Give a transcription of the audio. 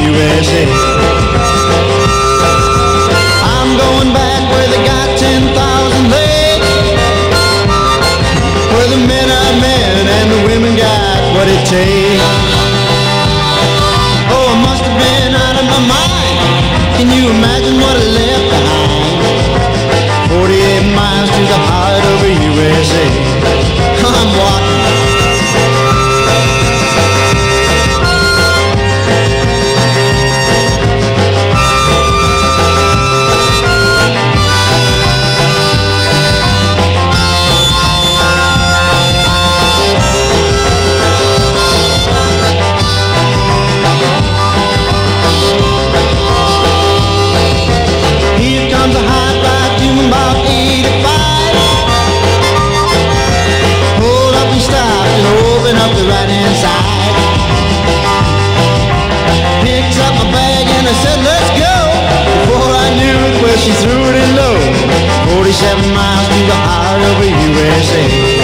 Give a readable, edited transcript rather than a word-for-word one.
USA. I'm going back where they got 10,000 legs, where the men are men and the women got what it takes. Oh, I must have been out of my mind. Can you imagine what I left behind? 48 miles to the heart of the USA. I'm walking. Here comes a hot rod to about 85. Hold up and stop and open up the right-hand side. Picks up my bag and I said, let's go. Before I knew it, well, she threw it in low. 47 miles to the heart of the USA.